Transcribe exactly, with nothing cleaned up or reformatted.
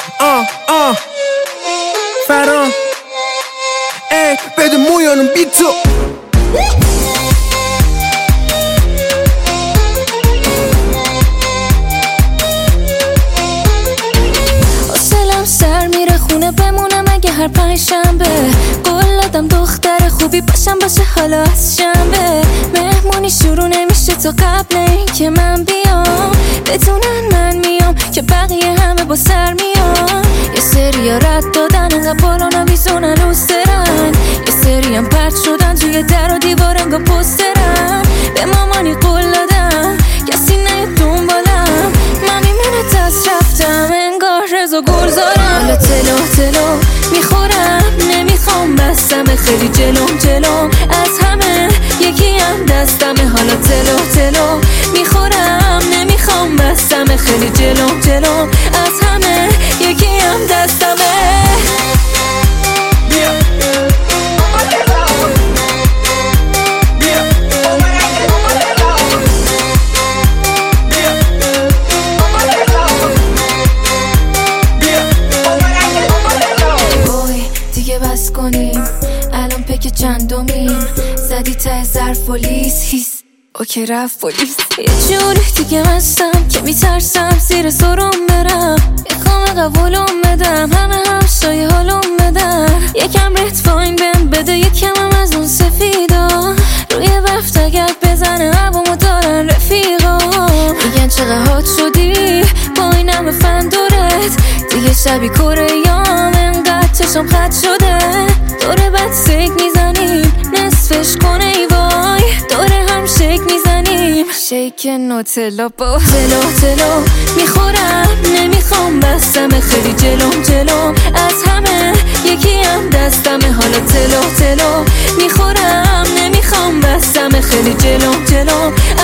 آه آه فرام ای بده مویانم بی تو حوصلم سر میره خونه بمونم اگه هر پنج شنبه قول دادم دختر خوبی باشم باشه حالا از شنبه مهمونی شروع نمیشه تا قبل این که من بیام بدونن من میام که بقیه همه با سر میام یه سری ها رد دادن انقدر بالا نویزونن روسترن یه سری هم پرد شدن توی در و دیوار انگاه پسترن به مامانی قول دادم کسی نیاد دنبالم من میمونه دست رفتم انگار رزا گل زارم حالا تلو تلو میخورم نمیخوام بستم خیلی جلوم جلوم از همه یکی هم دستمه حالا تلو تلو میخورم نمیخوام بستم خیلی جلوم جلوم از همه یکی هم دستمه بس کنیم الان پک چندمیم زدی ته ظرف و لیز هیس اوکی رفت پلیس یه جوری دیگه مستم که میترسم زیر سرم برم میخوام قبولم بدم همه همشای حالم بدم یکم ریت پایین بهم بده یکم هم از اون سفیدا روی وقت اگر بزنه هوامو دارن رفیقا میگن چقدر هات شدی با این همه فندورت دیگه شبی کوره‌یام انقدر چشم خط شده دوره بد سیک میزنیم نصفش کنه ای وای دوره هم شیک میزنیم شیک نوتلا با تلو تلو میخورم نمیخوام بستم خیلی جلوم جلوم از همه یکی هم دستمه حالا تلو تلو میخورم نمیخوام بستم خیلی جلوم جلوم